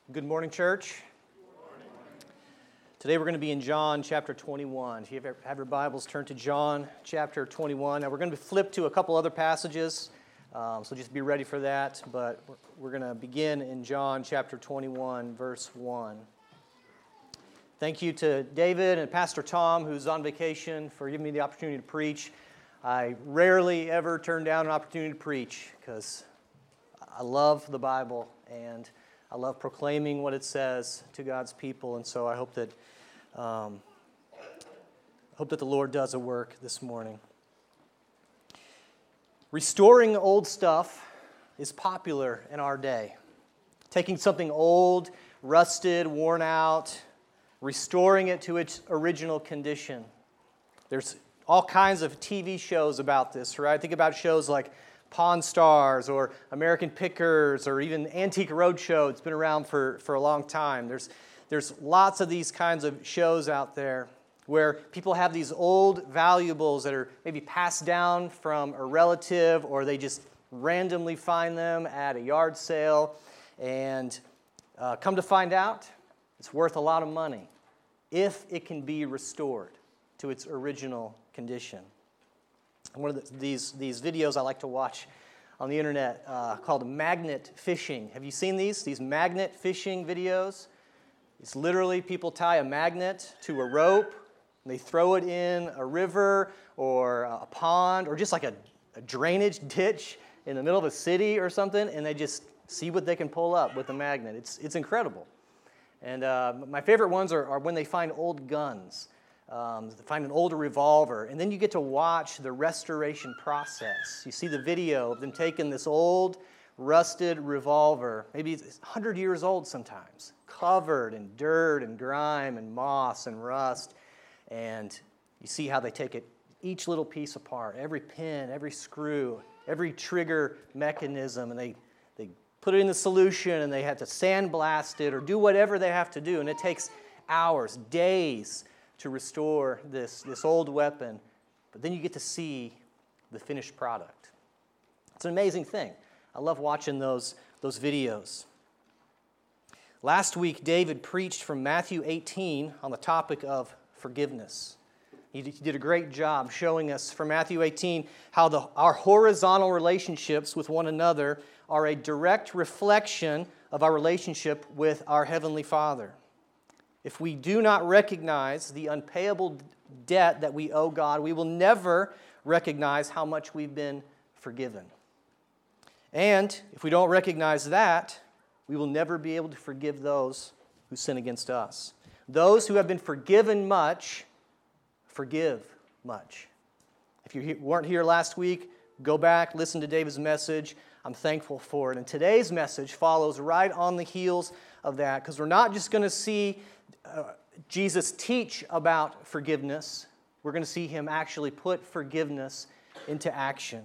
Good morning, church. Today we're going to be in John chapter 21. If you have your Bibles, turn to John chapter 21. Now we're going to flip to a couple other passages, so just be ready for that. But we're going to begin in John chapter 21, verse 1. Thank you to David and Pastor Tom, who's on vacation, for giving me the opportunity to preach. I rarely ever turn down an opportunity to preach because I love the Bible and I love proclaiming what it says to God's people, and so I hope that the Lord does a work this morning. Restoring old stuff is popular in our day. Taking something old, rusted, worn out, restoring it to its original condition. There's all kinds of TV shows about this, right? Think about shows like Pawn Stars or American Pickers or even Antique Roadshow. It's been around for a long time. There's lots of these kinds of shows out there where people have these old valuables that are maybe passed down from a relative, or they just randomly find them at a yard sale, and come to find out it's worth a lot of money if it can be restored to its original condition. One of these videos I like to watch on the internet called magnet fishing. Have you seen these? These magnet fishing videos? It's literally people tie a magnet to a rope, and they throw it in a river or a pond or just like a drainage ditch in the middle of a city or something, and they just see what they can pull up with a magnet. It's incredible. And my favorite ones are when they find old guns. They find an older revolver, and then you get to watch the restoration process. You see the video of them taking this old, rusted revolver, maybe it's 100 years old sometimes, covered in dirt and grime and moss and rust, and you see how they take it, each little piece apart, every pin, every screw, every trigger mechanism, and they put it in the solution, and they have to sandblast it or do whatever they have to do, and it takes hours, days, to restore this old weapon, but then you get to see the finished product. It's an amazing thing. I love watching those videos. Last week, David preached from Matthew 18 on the topic of forgiveness. He did a great job showing us from Matthew 18 how our horizontal relationships with one another are a direct reflection of our relationship with our Heavenly Father. If we do not recognize the unpayable debt that we owe God, we will never recognize how much we've been forgiven. And if we don't recognize that, we will never be able to forgive those who sin against us. Those who have been forgiven much, forgive much. If you weren't here last week, go back, listen to David's message. I'm thankful for it. And today's message follows right on the heels of that, because we're not just going to see Jesus teach about forgiveness. We're going to see him actually put forgiveness into action.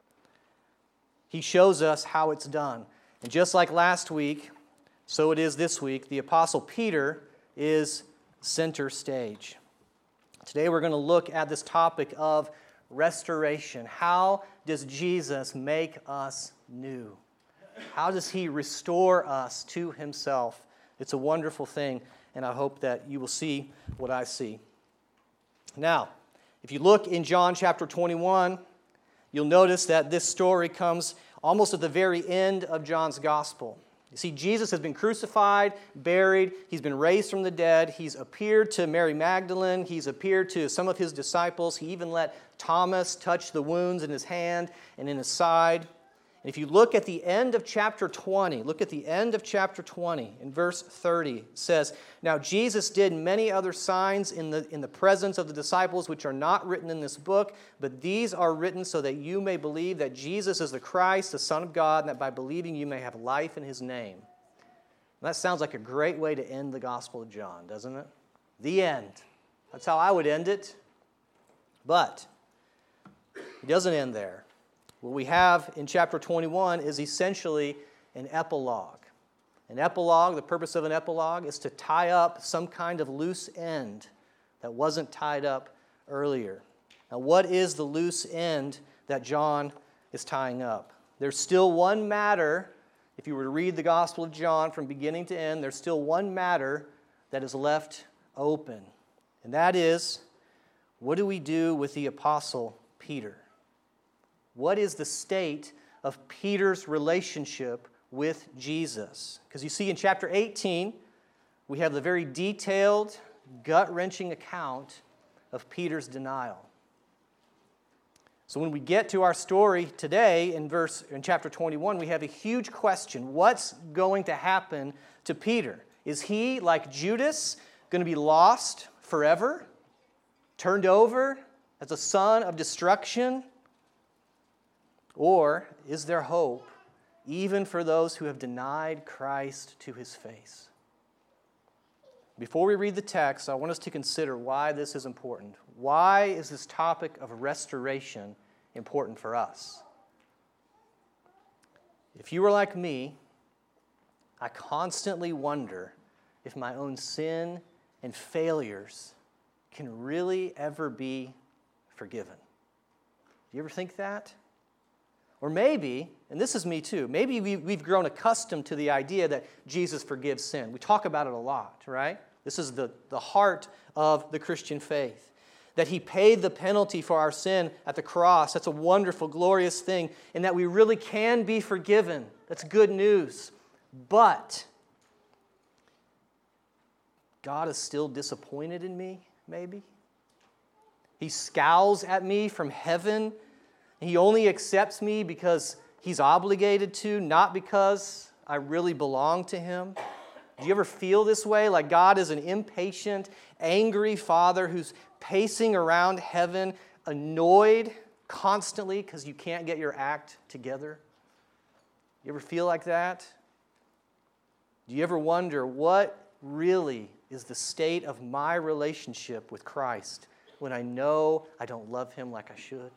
He shows us how it's done. And just like last week, so it is this week, the Apostle Peter is center stage. Today we're going to look at this topic of restoration. How does Jesus make us new? How does he restore us to himself? It's a wonderful thing, and I hope that you will see what I see. Now, if you look in John chapter 21, you'll notice that this story comes almost at the very end of John's gospel. You see, Jesus has been crucified, buried, he's been raised from the dead, he's appeared to Mary Magdalene, he's appeared to some of his disciples, he even let Thomas touch the wounds in his hand and in his side. And if you look at the end of chapter 20, look at the end of chapter 20, in verse 30, it says, "Now Jesus did many other signs in the presence of the disciples, which are not written in this book, but these are written so that you may believe that Jesus is the Christ, the Son of God, and that by believing you may have life in his name." And that sounds like a great way to end the Gospel of John, doesn't it? The end. That's how I would end it. But it doesn't end there. What we have in chapter 21 is essentially an epilogue. An epilogue, the purpose of an epilogue is to tie up some kind of loose end that wasn't tied up earlier. Now, what is the loose end that John is tying up? There's still one matter If you were to read the Gospel of John from beginning to end, there's still one matter that is left open. And that is, what do we do with the Apostle Peter? What is the state of Peter's relationship with Jesus? Because you see in chapter 18, we have the very detailed, gut-wrenching account of Peter's denial. So when we get to our story today in chapter 21, we have a huge question. What's going to happen to Peter? Is he, like Judas, going to be lost forever? Turned over as a son of destruction? Or is there hope even for those who have denied Christ to his face? Before we read the text, I want us to consider why this is important. Why is this topic of restoration important for us? If you were like me, I constantly wonder if my own sin and failures can really ever be forgiven. Do you ever think that? Or maybe, and this is me too, maybe we've grown accustomed to the idea that Jesus forgives sin. We talk about it a lot, right? This is the heart of the Christian faith. That he paid the penalty for our sin at the cross. That's a wonderful, glorious thing. And that we really can be forgiven. That's good news. But God is still disappointed in me, maybe. He scowls at me from heaven. He only accepts me because he's obligated to, not because I really belong to him. Do you ever feel this way? Like God is an impatient, angry Father who's pacing around heaven, annoyed constantly because you can't get your act together? You ever feel like that? Do you ever wonder what really is the state of my relationship with Christ when I know I don't love him like I should?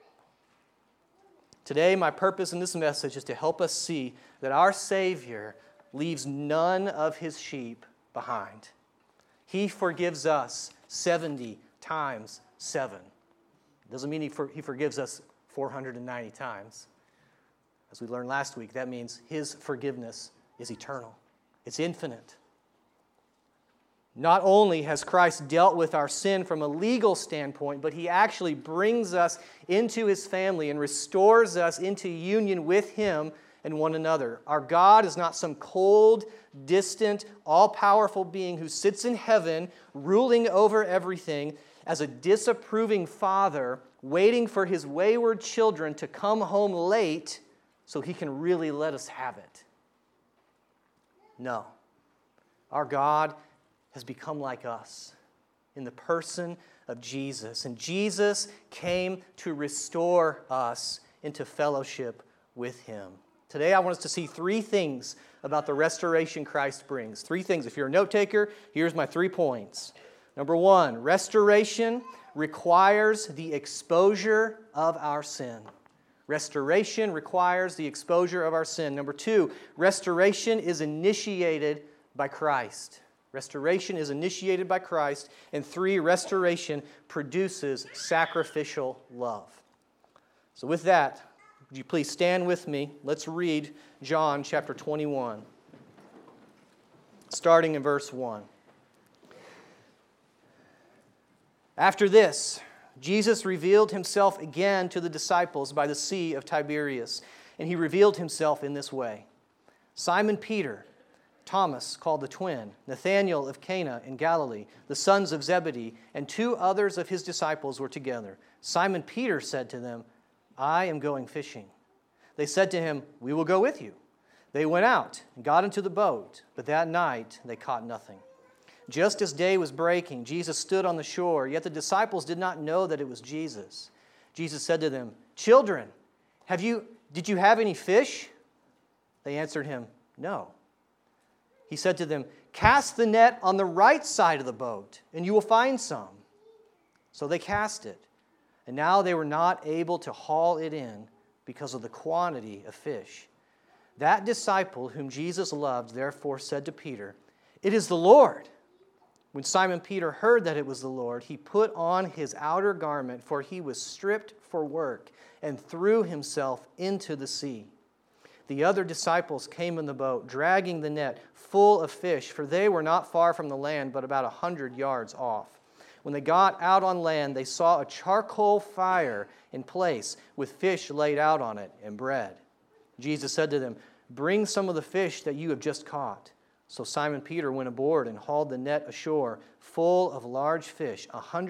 Today, my purpose in this message is to help us see that our Savior leaves none of his sheep behind. He forgives us 70 times 7. Doesn't mean he forgives us 490 times. As we learned last week, that means his forgiveness is eternal. It's infinite. Not only has Christ dealt with our sin from a legal standpoint, but he actually brings us into his family and restores us into union with him and one another. Our God is not some cold, distant, all-powerful being who sits in heaven, ruling over everything as a disapproving father, waiting for his wayward children to come home late so he can really let us have it. No. Our God has become like us in the person of Jesus. And Jesus came to restore us into fellowship with him. Today I want us to see 3 things about the restoration Christ brings. 3 things. If you're a note taker, here's my 3 points. Number 1, restoration requires the exposure of our sin. Restoration requires the exposure of our sin. Number 2, restoration is initiated by Christ. Restoration is initiated by Christ. And 3, restoration produces sacrificial love. So with that, would you please stand with me? Let's read John chapter 21, starting in verse 1. After this, Jesus revealed himself again to the disciples by the Sea of Tiberias, and he revealed himself in this way. Simon Peter, Thomas, called the twin, Nathanael of Cana in Galilee, the sons of Zebedee, and 2 others of his disciples were together. Simon Peter said to them, I am going fishing. They said to him, we will go with you. They went out and got into the boat, but that night they caught nothing. Just as day was breaking, Jesus stood on the shore, yet the disciples did not know that it was Jesus. Jesus said to them, Children, did you have any fish? They answered him, No. He said to them, Cast the net on the right side of the boat, and you will find some. So they cast it, and now they were not able to haul it in because of the quantity of fish. That disciple whom Jesus loved therefore said to Peter, It is the Lord. When Simon Peter heard that it was the Lord, he put on his outer garment, for he was stripped for work, and threw himself into the sea. The other disciples came in the boat, dragging the net full of fish, for they were not far from the land, but about 100 yards off. When they got out on land, they saw a charcoal fire in place, with fish laid out on it and bread. Jesus said to them, "Bring some of the fish that you have just caught." So Simon Peter went aboard and hauled the net ashore, full of large fish,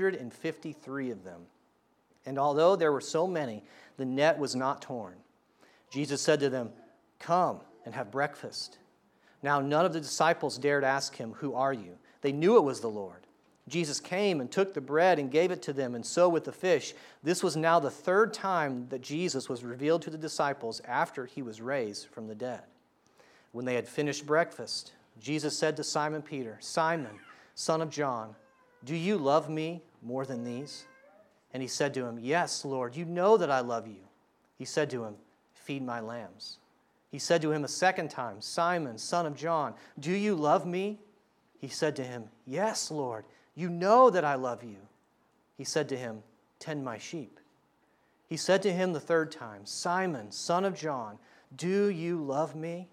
153 of them. And although there were so many, the net was not torn. Jesus said to them, "Come and have breakfast." Now none of the disciples dared ask him, "Who are you?" They knew it was the Lord. Jesus came and took the bread and gave it to them, and so with the fish. This was now the third time that Jesus was revealed to the disciples after he was raised from the dead. When they had finished breakfast, Jesus said to Simon Peter, "Simon, son of John, do you love me more than these?" And he said to him, "Yes, Lord, you know that I love you." He said to him, "Feed my lambs." He said to him a second time, "Simon, son of John, do you love me?" He said to him, "Yes, Lord, you know that I love you." He said to him, "Tend my sheep." He said to him the third time, "Simon, son of John, do you love me?"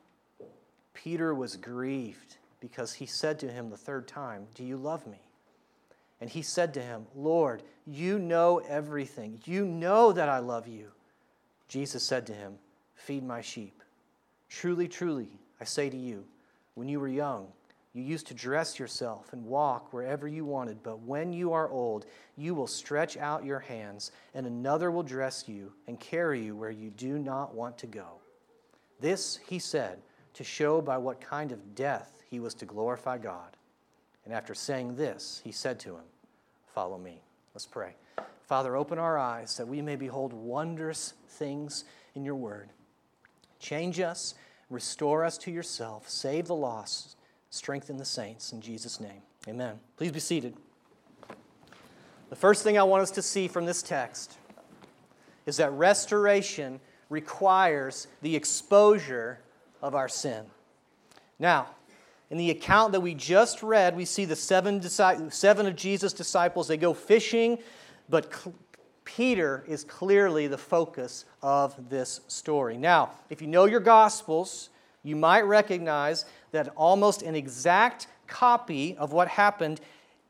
Peter was grieved because he said to him the third time, "Do you love me?" And he said to him, "Lord, you know everything. You know that I love you." Jesus said to him, "Feed my sheep. Truly, truly, I say to you, when you were young, you used to dress yourself and walk wherever you wanted, but when you are old, you will stretch out your hands, and another will dress you and carry you where you do not want to go." This he said to show by what kind of death he was to glorify God. And after saying this, he said to him, "Follow me." Let's pray. Father, open our eyes that we may behold wondrous things in your word. Change us, restore us to yourself, save the lost, strengthen the saints. In Jesus' name, amen. Please be seated. The first thing I want us to see from this text is that restoration requires the exposure of our sin. Now, in the account that we just read, we see the seven of Jesus' disciples. They go fishing, but Peter is clearly the focus of this story. Now, if you know your Gospels, you might recognize that almost an exact copy of what happened,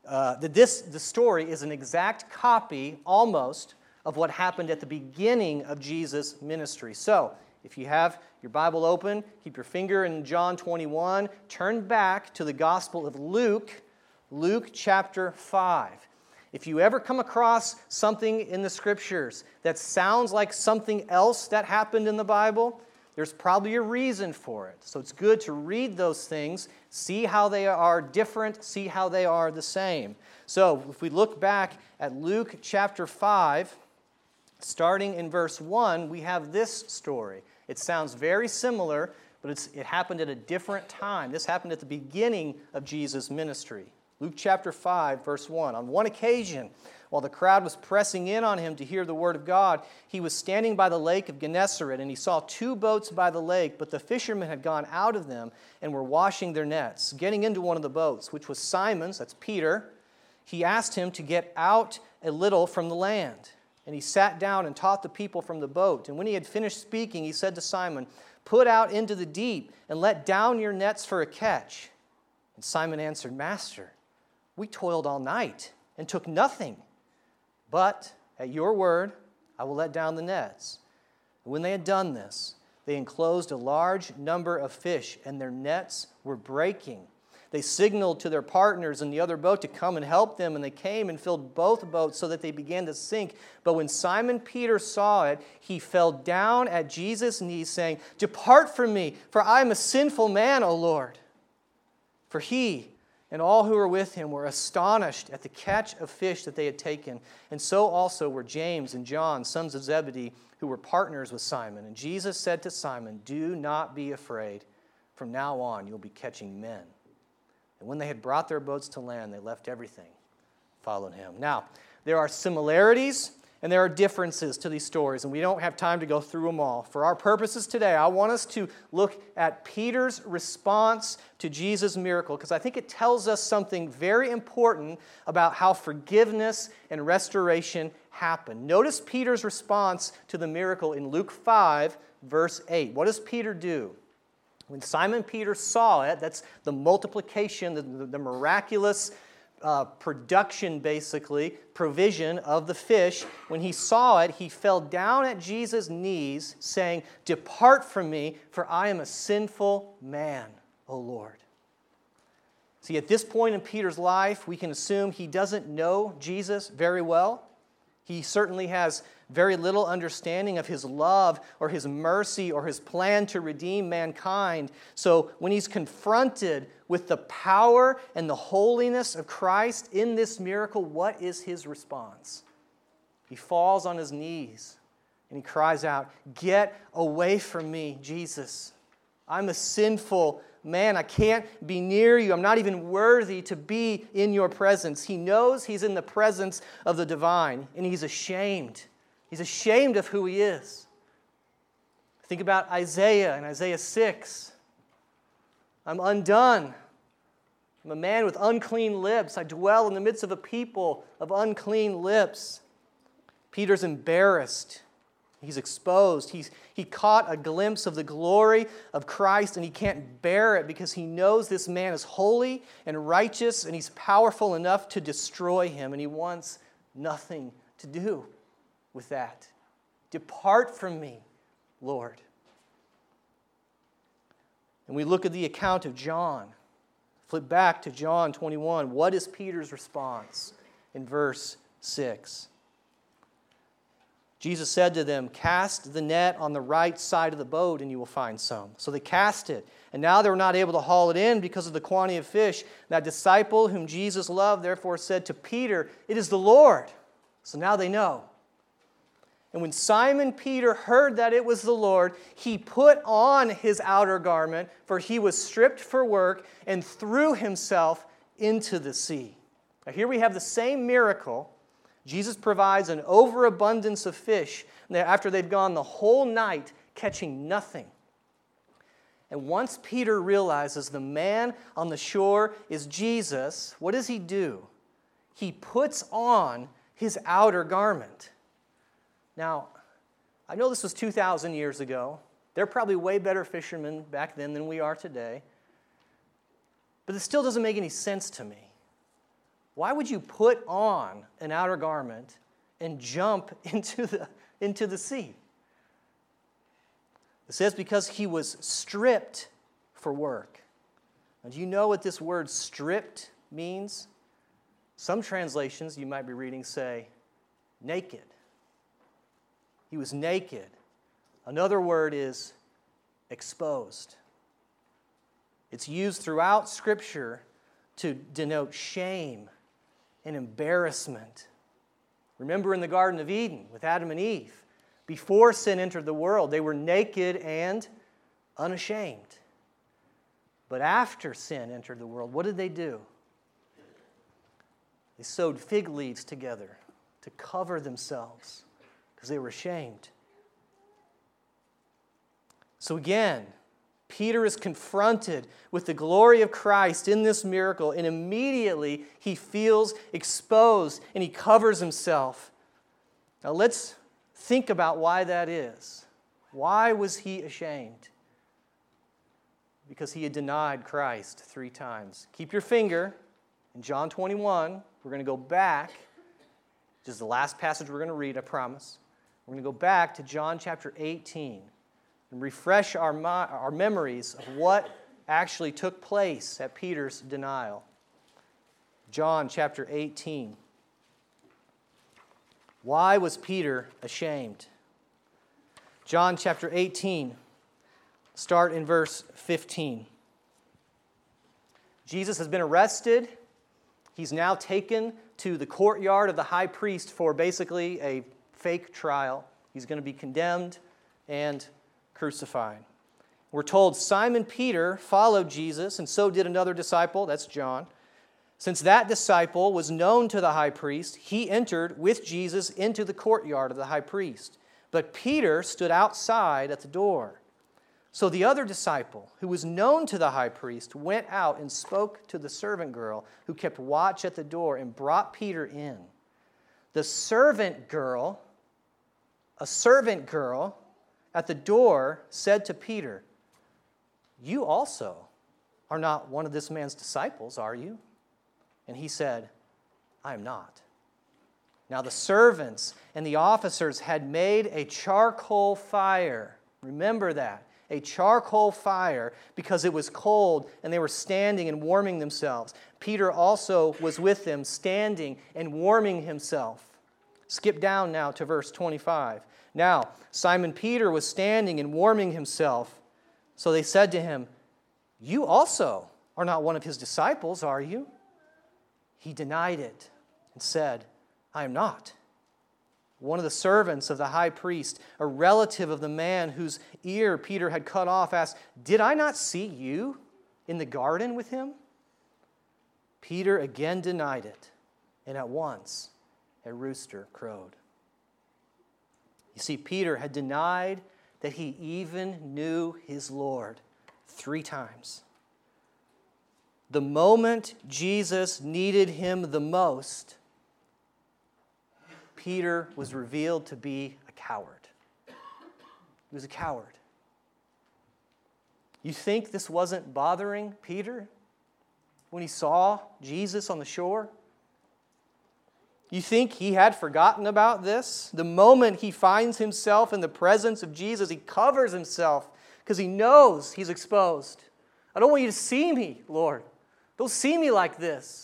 the story is an exact copy, almost, of what happened at the beginning of Jesus' ministry. So, if you have your Bible open, keep your finger in John 21, turn back to the Gospel of Luke, Luke chapter 5. If you ever come across something in the Scriptures that sounds like something else that happened in the Bible, there's probably a reason for it. So it's good to read those things, see how they are different, see how they are the same. So if we look back at Luke chapter 5, starting in verse 1, we have this story. It sounds very similar, but it happened at a different time. This happened at the beginning of Jesus' ministry. Luke chapter 5, verse 1. On one occasion, while the crowd was pressing in on him to hear the word of God, he was standing by the lake of Gennesaret, and he saw two boats by the lake, but the fishermen had gone out of them and were washing their nets. Getting into one of the boats, which was Simon's, that's Peter, he asked him to get out a little from the land. And he sat down and taught the people from the boat. And when he had finished speaking, he said to Simon, "Put out into the deep and let down your nets for a catch." And Simon answered, "Master, we toiled all night and took nothing. But at your word, I will let down the nets." And when they had done this, they enclosed a large number of fish, and their nets were breaking. They signaled to their partners in the other boat to come and help them, and they came and filled both boats so that they began to sink. But when Simon Peter saw it, he fell down at Jesus' knees, saying, "Depart from me, for I am a sinful man, O Lord." For he and all who were with him were astonished at the catch of fish that they had taken. And so also were James and John, sons of Zebedee, who were partners with Simon. And Jesus said to Simon, "Do not be afraid. From now on you'll be catching men." And when they had brought their boats to land, they left everything, followed him. Now, there are similarities and there are differences to these stories, and we don't have time to go through them all. For our purposes today, I want us to look at Peter's response to Jesus' miracle, because I think it tells us something very important about how forgiveness and restoration happen. Notice Peter's response to the miracle in Luke 5, verse 8. What does Peter do? When Simon Peter saw it, that's the multiplication, the miraculous production, basically, provision of the fish. When he saw it, he fell down at Jesus' knees, saying, "Depart from me, for I am a sinful man, O Lord." See, at this point in Peter's life, we can assume he doesn't know Jesus very well. He certainly has very little understanding of his love or his mercy or his plan to redeem mankind. So when he's confronted with the power and the holiness of Christ in this miracle, what is his response? He falls on his knees and he cries out, "Get away from me, Jesus. I'm a sinful man. I can't be near you. I'm not even worthy to be in your presence." He knows he's in the presence of the divine, and he's ashamed. He's ashamed of who he is. Think about Isaiah in Isaiah 6. "I'm undone. I'm a man with unclean lips. I dwell in the midst of a people of unclean lips." Peter's embarrassed. He's exposed. He caught a glimpse of the glory of Christ, and he can't bear it because he knows this man is holy and righteous, and he's powerful enough to destroy him, and he wants nothing to do with that. "Depart from me, Lord." And we look at the account of John. Flip back to John 21. What is Peter's response in verse 6? Jesus said to them, "Cast the net on the right side of the boat and you will find some." So they cast it. And now they were not able to haul it in because of the quantity of fish. That disciple whom Jesus loved therefore said to Peter, "It is the Lord." So now they know. And when Simon Peter heard that it was the Lord, he put on his outer garment, for he was stripped for work, and threw himself into the sea. Now here we have the same miracle. Jesus provides an overabundance of fish after they've gone the whole night catching nothing. And once Peter realizes the man on the shore is Jesus, what does he do? He puts on his outer garment. Now, I know this was 2,000 years ago. They're probably way better fishermen back then than we are today. But it still doesn't make any sense to me. Why would you put on an outer garment and jump into the sea? It says because he was stripped for work. Now, do you know what this word stripped means? Some translations you might be reading say naked. He was naked. Another word is exposed. It's used throughout Scripture to denote shame and embarrassment. Remember in the Garden of Eden with Adam and Eve, before sin entered the world, they were naked and unashamed. But after sin entered the world, what did they do? They sewed fig leaves together to cover themselves because they were ashamed. So again, Peter is confronted with the glory of Christ in this miracle, and immediately he feels exposed and he covers himself. Now let's think about why that is. Why was he ashamed? Because he had denied Christ 3 times. Keep your finger in John 21. We're going to go back. This is the last passage we're going to read, I promise. We're going to go back to John chapter 18. And refresh our memories of what actually took place at Peter's denial. John chapter 18. Why was Peter ashamed? John chapter 18, start in verse 15. Jesus has been arrested. He's now taken to the courtyard of the high priest for basically a fake trial. He's going to be condemned and crucified. We're told Simon Peter followed Jesus, and so did another disciple, that's John. Since that disciple was known to the high priest, he entered with Jesus into the courtyard of the high priest. But Peter stood outside at the door. So the other disciple, who was known to the high priest, went out and spoke to the servant girl who kept watch at the door and brought Peter in. The servant girl, a servant girl, at the door said to Peter, "You also are not one of this man's disciples, are you?" And he said, "I am not." Now the servants and the officers had made a charcoal fire. Remember that. A charcoal fire, because it was cold and they were standing and warming themselves. Peter also was with them, standing and warming himself. Skip down now to verse 25. Now Simon Peter was standing and warming himself. So they said to him, "You also are not one of his disciples, are you?" He denied it and said, "I am not." One of the servants of the high priest, a relative of the man whose ear Peter had cut off, asked, "Did I not see you in the garden with him?" Peter again denied it, and at once a rooster crowed. You see, Peter had denied that he even knew his Lord 3 times. The moment Jesus needed him the most, Peter was revealed to be a coward. He was a coward. You think this wasn't bothering Peter when he saw Jesus on the shore? You think he had forgotten about this? The moment he finds himself in the presence of Jesus, he covers himself because he knows he's exposed. "I don't want you to see me, Lord. Don't see me like this."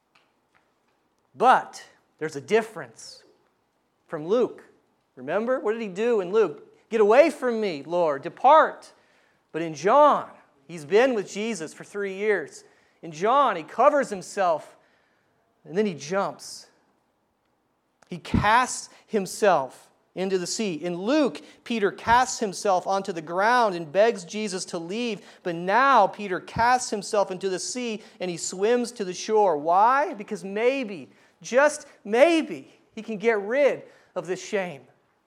But there's a difference from Luke. Remember? What did he do in Luke? "Get away from me, Lord. Depart." But in John, he's been with Jesus for 3 years. In John, he covers himself and then he jumps. He casts himself into the sea. In Luke, Peter casts himself onto the ground and begs Jesus to leave. But now Peter casts himself into the sea and he swims to the shore. Why? Because maybe, just maybe, he can get rid of this shame.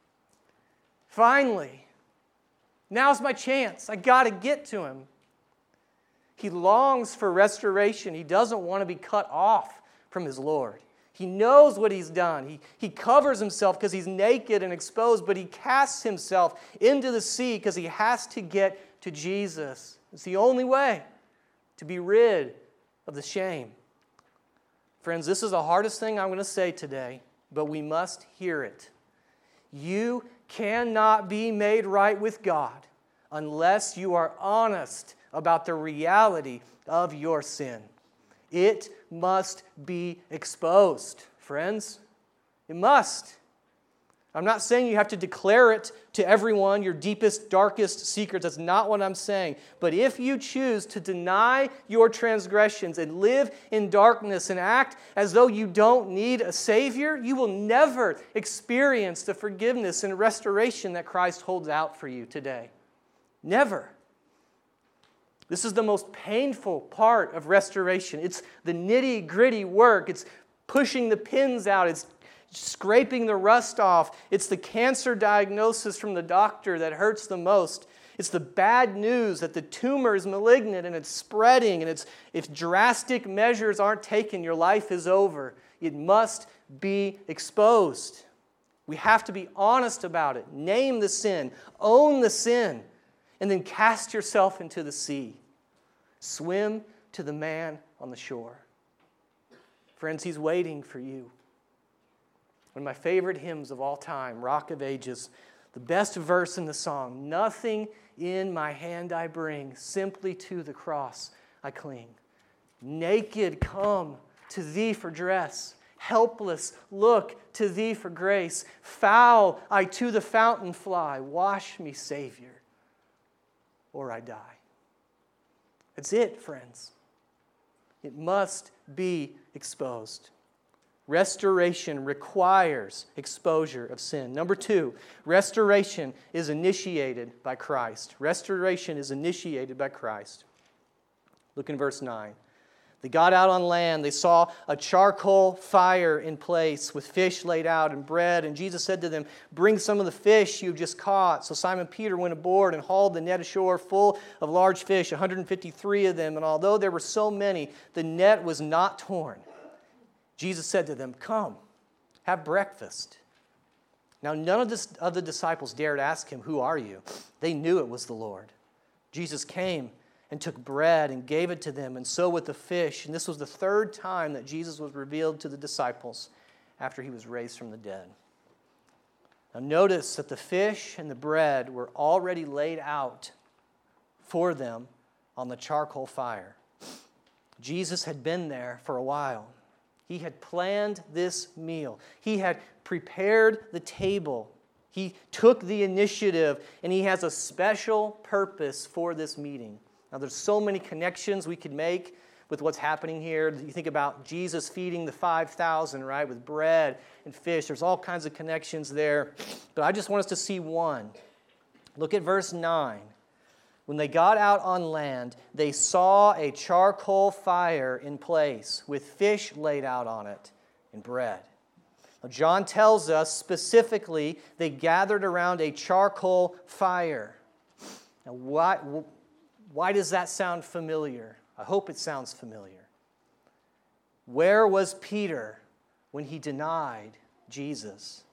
Finally, now's my chance. I got to get to him. He longs for restoration. He doesn't want to be cut off from his Lord. He knows what he's done. He covers himself because he's naked and exposed, but he casts himself into the sea because he has to get to Jesus. It's the only way to be rid of the shame. Friends, this is the hardest thing I'm going to say today, but we must hear it. You cannot be made right with God unless you are honest about the reality of your sin. It must be exposed, friends. It must. I'm not saying you have to declare it to everyone, your deepest, darkest secrets. That's not what I'm saying. But if you choose to deny your transgressions and live in darkness and act as though you don't need a Savior, you will never experience the forgiveness and restoration that Christ holds out for you today. Never. This is the most painful part of restoration. It's the nitty-gritty work. It's pushing the pins out. It's scraping the rust off. It's the cancer diagnosis from the doctor that hurts the most. It's the bad news that the tumor is malignant and it's spreading, and if drastic measures aren't taken, your life is over. It must be exposed. We have to be honest about it. Name the sin. Own the sin. And then cast yourself into the sea. Swim to the man on the shore. Friends, he's waiting for you. One of my favorite hymns of all time, Rock of Ages, the best verse in the song, "Nothing in my hand I bring, simply to the cross I cling. Naked come to thee for dress, helpless look to thee for grace. Foul I to the fountain fly, wash me, Savior, or I die." That's it, friends. It must be exposed. Restoration requires exposure of sin. Number 2, restoration is initiated by Christ. Restoration is initiated by Christ. Look in verse 9. They got out on land. They saw a charcoal fire in place with fish laid out and bread. And Jesus said to them, "Bring some of the fish you've just caught." So Simon Peter went aboard and hauled the net ashore full of large fish, 153 of them. And although there were so many, the net was not torn. Jesus said to them, "Come, have breakfast." Now, none of the disciples dared ask him, "Who are you?" They knew it was the Lord. Jesus came and took bread and gave it to them, and so with the fish. And this was the third time that Jesus was revealed to the disciples after he was raised from the dead. Now, notice that the fish and the bread were already laid out for them on the charcoal fire. Jesus had been there for a while. He had planned this meal. He had prepared the table. He took the initiative, and he has a special purpose for this meeting. Now, there's so many connections we could make with what's happening here. You think about Jesus feeding the 5,000, right, with bread and fish. There's all kinds of connections there. But I just want us to see one. Look at verse 9. When they got out on land, they saw a charcoal fire in place with fish laid out on it and bread. Now, John tells us specifically they gathered around a charcoal fire. Now, why does that sound familiar? I hope it sounds familiar. Where was Peter when he denied Jesus?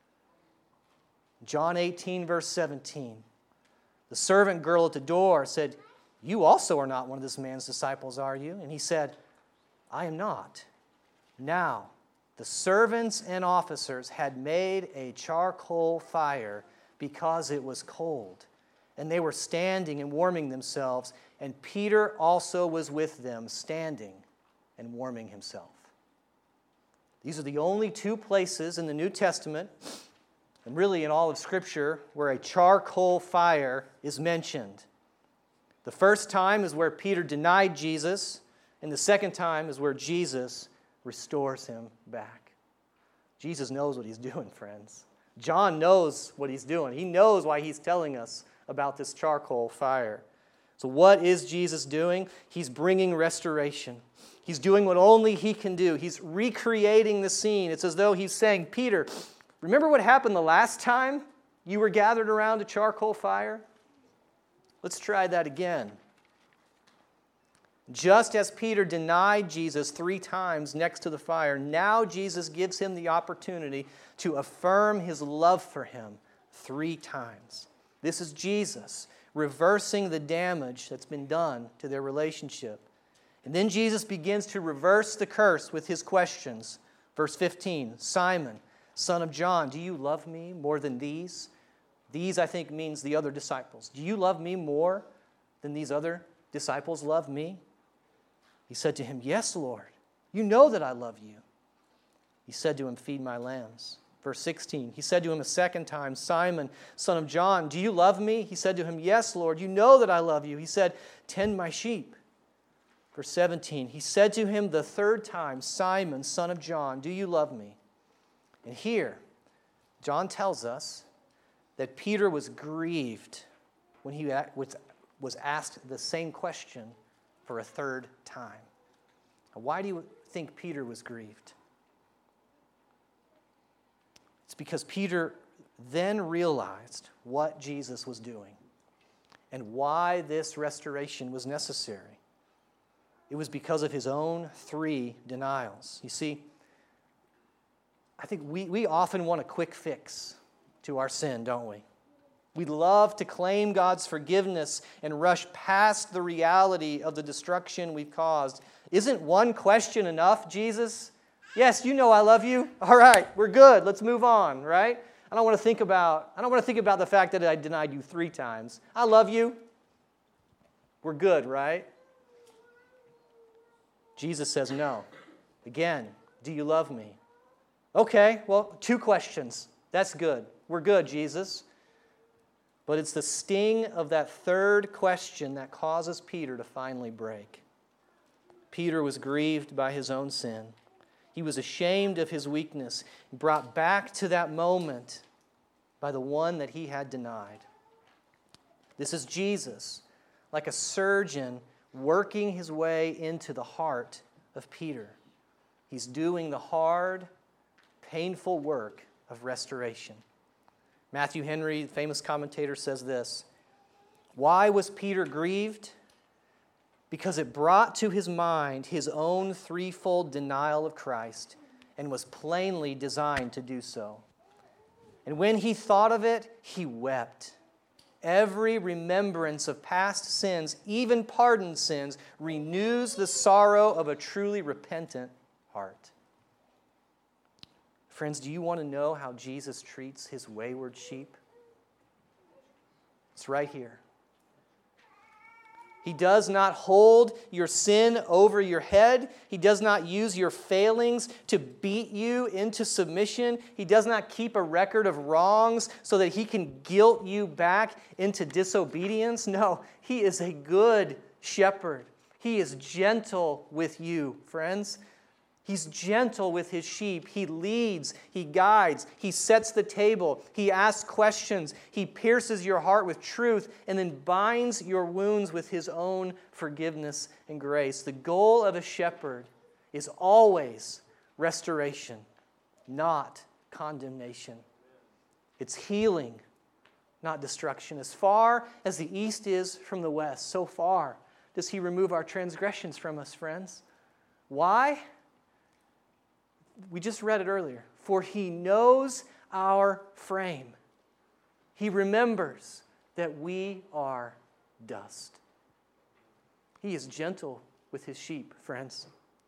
John 18, verse 17. The servant girl at the door said, "You also are not one of this man's disciples, are you?" And he said, "I am not." Now, the servants and officers had made a charcoal fire because it was cold, and they were standing and warming themselves, and Peter also was with them, standing and warming himself. These are the only two places in the New Testament, and really in all of Scripture, where a charcoal fire is mentioned. The first time is where Peter denied Jesus, and the second time is where Jesus restores him back. Jesus knows what he's doing, friends. John knows what he's doing. He knows why he's telling us about this charcoal fire. So what is Jesus doing? He's bringing restoration. He's doing what only he can do. He's recreating the scene. It's as though he's saying, "Peter, remember what happened the last time you were gathered around a charcoal fire? Let's try that again." Just as Peter denied Jesus 3 times next to the fire, now Jesus gives him the opportunity to affirm his love for him 3 times. This is Jesus reversing the damage that's been done to their relationship. And then Jesus begins to reverse the curse with his questions. Verse 15, "Simon, son of John, do you love me more than these?" These, I think, means the other disciples. "Do you love me more than these other disciples love me?" He said to him, "Yes, Lord, you know that I love you." He said to him, "Feed my lambs." Verse 16, he said to him a second time, "Simon, son of John, do you love me?" He said to him, "Yes, Lord, you know that I love you." He said, "Tend my sheep." Verse 17, he said to him the third time, "Simon, son of John, do you love me?" And here, John tells us that Peter was grieved when he was asked the same question for a third time. Now, why do you think Peter was grieved? It's because Peter then realized what Jesus was doing and why this restoration was necessary. It was because of his own 3 denials. You see, I think we often want a quick fix to our sin, don't we? We love to claim God's forgiveness and rush past the reality of the destruction we've caused. Isn't one question enough, Jesus? "Yes, you know I love you. All right, we're good. Let's move on," right? I don't want to think about the fact that I denied you 3 times. I love you. We're good, right? Jesus says no. Again, "Do you love me?" Okay, well, 2 questions. That's good. We're good, Jesus. But it's the sting of that third question that causes Peter to finally break. Peter was grieved by his own sin. He was ashamed of his weakness, brought back to that moment by the one that he had denied. This is Jesus, like a surgeon working his way into the heart of Peter. He's doing the hard, painful work of restoration. Matthew Henry, the famous commentator, says this: "Why was Peter grieved? Because it brought to his mind his own 3-fold denial of Christ and was plainly designed to do so. And when he thought of it, he wept. Every remembrance of past sins, even pardoned sins, renews the sorrow of a truly repentant heart. Friends, do you want to know how Jesus treats his wayward sheep? It's right here. He does not hold your sin over your head. He does not use your failings to beat you into submission. He does not keep a record of wrongs so that he can guilt you back into disobedience. No, he is a good shepherd. He is gentle with you, friends. He's gentle with his sheep. He leads, he guides, he sets the table, he asks questions, he pierces your heart with truth, and then binds your wounds with his own forgiveness and grace. The goal of a shepherd is always restoration, not condemnation. It's healing, not destruction. As far as the east is from the west, so far does he remove our transgressions from us, friends. Why? We just read it earlier. For he knows our frame. He remembers that we are dust. He is gentle with his sheep, friends.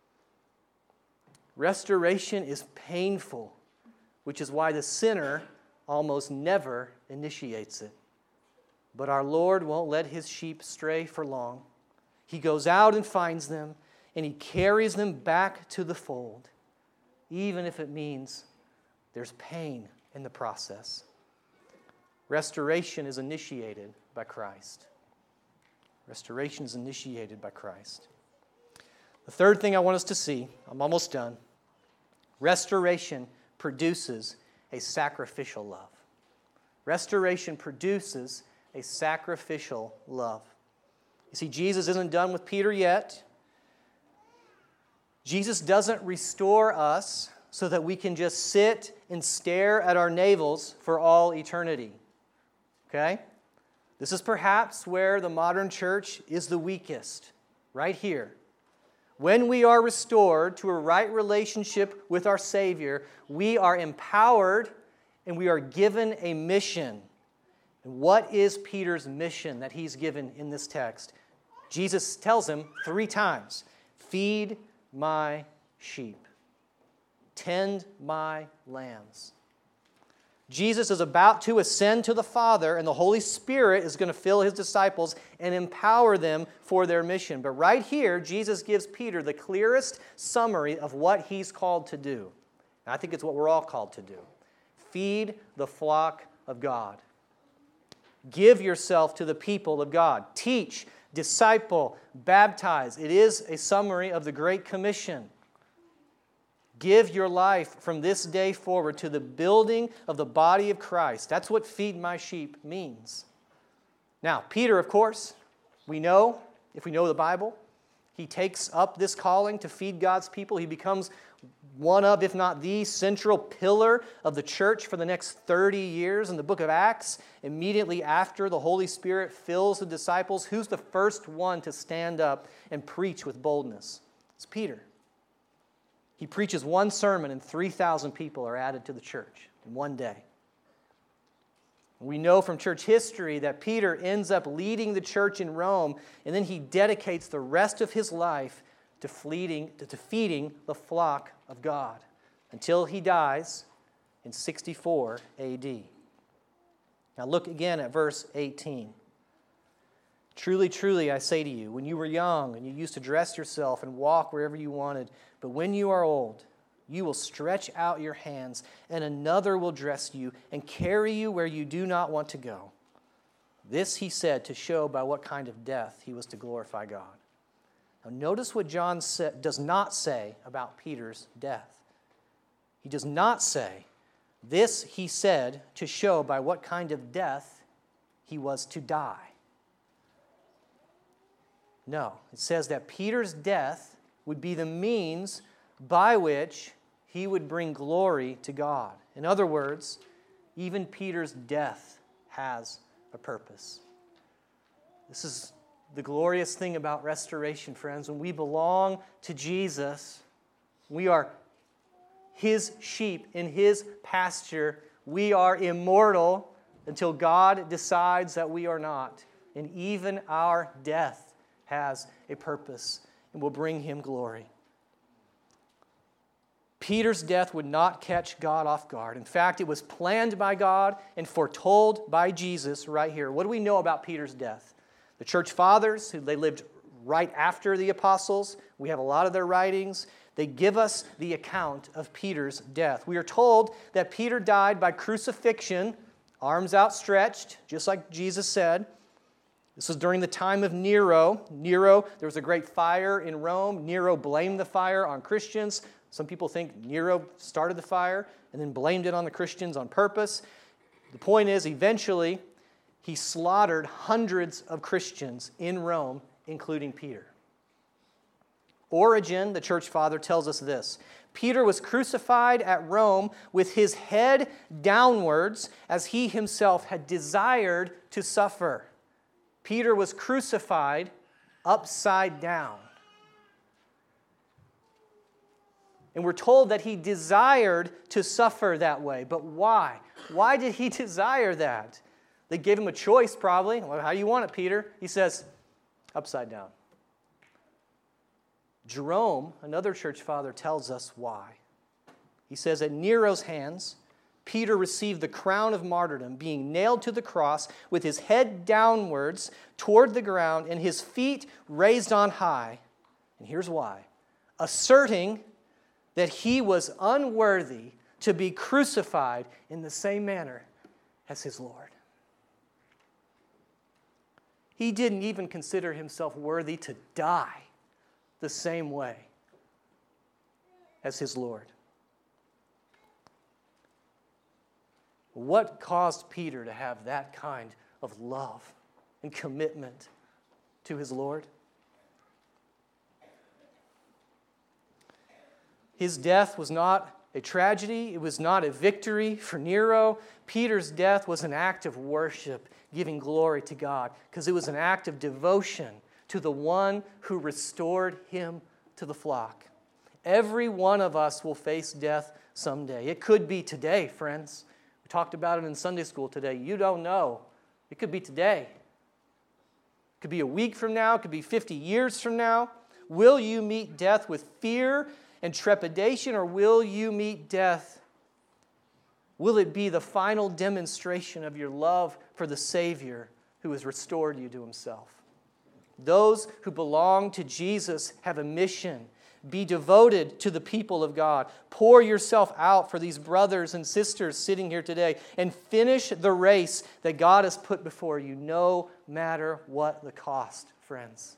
Restoration is painful, which is why the sinner almost never initiates it. But our Lord won't let his sheep stray for long. He goes out and finds them, and he carries them back to the fold, even if it means there's pain in the process. Restoration is initiated by Christ. Restoration is initiated by Christ. The third thing I want us to see, I'm almost done. Restoration produces a sacrificial love. Restoration produces a sacrificial love. You see, Jesus isn't done with Peter yet. Jesus doesn't restore us so that we can just sit and stare at our navels for all eternity. Okay? This is perhaps where the modern church is the weakest, right here. When we are restored to a right relationship with our Savior, we are empowered and we are given a mission. And what is Peter's mission that he's given in this text? Jesus tells him 3 times, feed my sheep. Tend my lambs. Jesus is about to ascend to the Father, and the Holy Spirit is going to fill his disciples and empower them for their mission. But right here, Jesus gives Peter the clearest summary of what he's called to do. And I think it's what we're all called to do. Feed the flock of God. Give yourself to the people of God. Teach, disciple, baptize. It is a summary of the Great Commission. Give your life from this day forward to the building of the body of Christ. That's what feed my sheep means. Now, Peter, of course, we know, if we know the Bible, he takes up this calling to feed God's people. He becomes one of, if not the central pillar of the church for the next 30 years. In the book of Acts, immediately after the Holy Spirit fills the disciples, who's the first one to stand up and preach with boldness? It's Peter. He preaches one sermon and 3,000 people are added to the church in one day. We know from church history that Peter ends up leading the church in Rome, and then he dedicates the rest of his life to feeding the flock of God until he dies in 64 AD. Now look again at verse 18. Truly, truly, I say to you, when you were young and you used to dress yourself and walk wherever you wanted, but when you are old, you will stretch out your hands, and another will dress you and carry you where you do not want to go. This he said to show by what kind of death he was to glorify God. Now notice what John does not say about Peter's death. He does not say, this he said to show by what kind of death he was to die. No, it says that Peter's death would be the means by which he would bring glory to God. In other words, even Peter's death has a purpose. This is the glorious thing about restoration, friends. When we belong to Jesus, we are his sheep in his pasture. We are immortal until God decides that we are not. And even our death has a purpose and will bring Him glory. Peter's death would not catch God off guard. In fact, it was planned by God and foretold by Jesus right here. What do we know about Peter's death? The church fathers, they lived right after the apostles. We have a lot of their writings. They give us the account of Peter's death. We are told that Peter died by crucifixion, arms outstretched, just like Jesus said. This was during the time of Nero. There was a great fire in Rome. Nero blamed the fire on Christians. Some people think Nero started the fire and then blamed it on the Christians on purpose. The point is, eventually, he slaughtered hundreds of Christians in Rome, including Peter. Origen, the church father, tells us this: Peter was crucified at Rome with his head downwards, as he himself had desired to suffer. Peter was crucified upside down. And we're told that he desired to suffer that way. But why? Why did he desire that? They gave him a choice, probably. Well, how do you want it, Peter? He says, upside down. Jerome, another church father, tells us why. He says, at Nero's hands, Peter received the crown of martyrdom, being nailed to the cross with his head downwards toward the ground and his feet raised on high. And here's why. Asserting that he was unworthy to be crucified in the same manner as his Lord. He didn't even consider himself worthy to die the same way as his Lord. What caused Peter to have that kind of love and commitment to his Lord? His death was not a tragedy. It was not a victory for Nero. Peter's death was an act of worship, giving glory to God, because it was an act of devotion to the one who restored him to the flock. Every one of us will face death someday. It could be today, friends. We talked about it in Sunday school today. You don't know. It could be today. It could be a week from now. It could be 50 years from now. Will you meet death with fear and trepidation, or will you meet death? Will it be the final demonstration of your love for the Savior who has restored you to Himself? Those who belong to Jesus have a mission. Be devoted to the people of God. Pour yourself out for these brothers and sisters sitting here today, and finish the race that God has put before you, no matter what the cost, friends.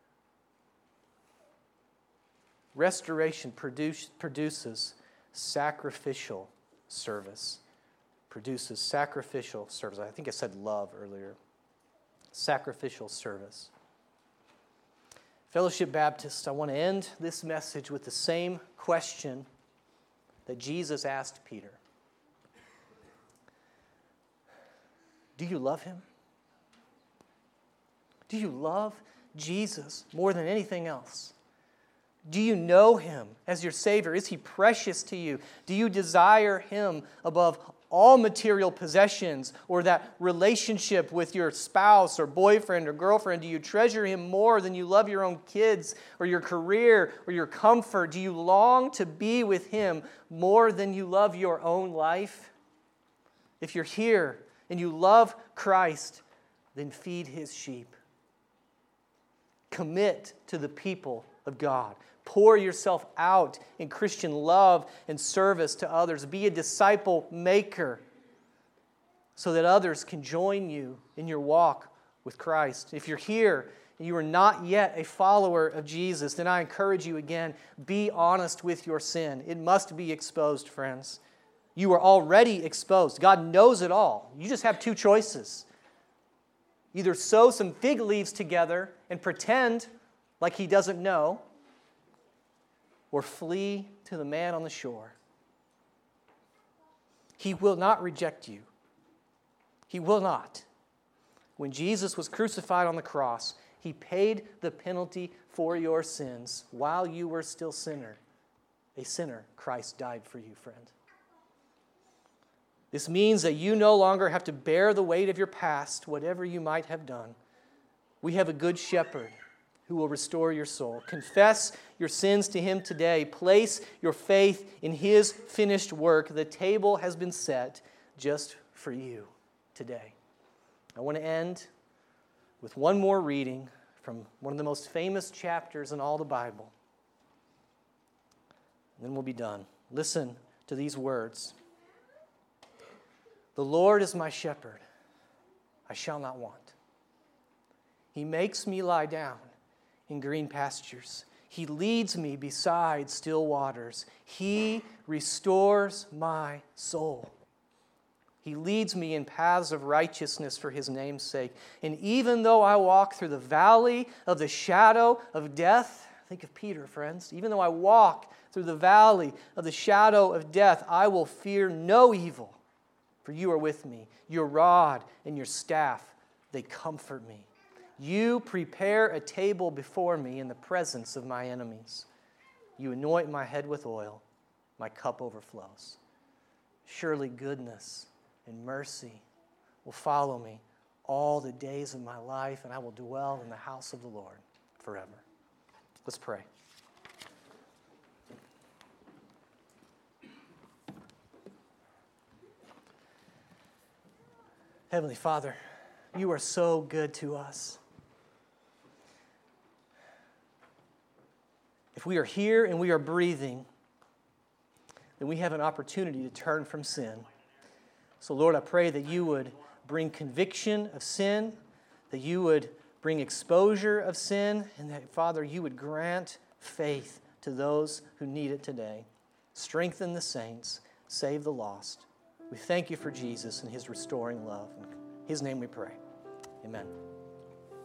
Restoration produces sacrificial service. Produces sacrificial service. I think I said love earlier. Sacrificial service. Fellowship Baptist, I want to end this message with the same question that Jesus asked Peter. Do you love Him? Do you love Jesus more than anything else? Do you know Him as your Savior? Is He precious to you? Do you desire Him above all material possessions, or that relationship with your spouse or boyfriend or girlfriend? Do you treasure Him more than you love your own kids or your career or your comfort? Do you long to be with Him more than you love your own life? If you're here and you love Christ, then feed His sheep. Commit to the people of God. Pour yourself out in Christian love and service to others. Be a disciple maker so that others can join you in your walk with Christ. If you're here and you are not yet a follower of Jesus, then I encourage you again, be honest with your sin. It must be exposed, friends. You are already exposed. God knows it all. You just have two choices. Either sew some fig leaves together and pretend like He doesn't know, or flee to the man on the shore. He will not reject you. He will not. When Jesus was crucified on the cross, He paid the penalty for your sins while you were still a sinner. Christ died for you, friend. This means that you no longer have to bear the weight of your past, whatever you might have done. We have a good shepherd who will restore your soul. Confess your sins to him today. Place your faith in his finished work. The table has been set just for you today. I want to end with one more reading from one of the most famous chapters in all the Bible. And then we'll be done. Listen to these words. The Lord is my shepherd. I shall not want. He makes me lie down in green pastures. He leads me beside still waters. He restores my soul. He leads me in paths of righteousness for his name's sake. And even though I walk through the valley of the shadow of death, think of Peter, friends. Even though I walk through the valley of the shadow of death, I will fear no evil, for you are with me. Your rod and your staff, they comfort me. You prepare a table before me in the presence of my enemies. You anoint my head with oil. My cup overflows. Surely goodness and mercy will follow me all the days of my life, and I will dwell in the house of the Lord forever. Let's pray. Heavenly Father, you are so good to us. If we are here and we are breathing, then we have an opportunity to turn from sin. So Lord, I pray that you would bring conviction of sin, that you would bring exposure of sin, and that, Father, you would grant faith to those who need it today. Strengthen the saints, save the lost. We thank you for Jesus and his restoring love. In his name we pray. Amen.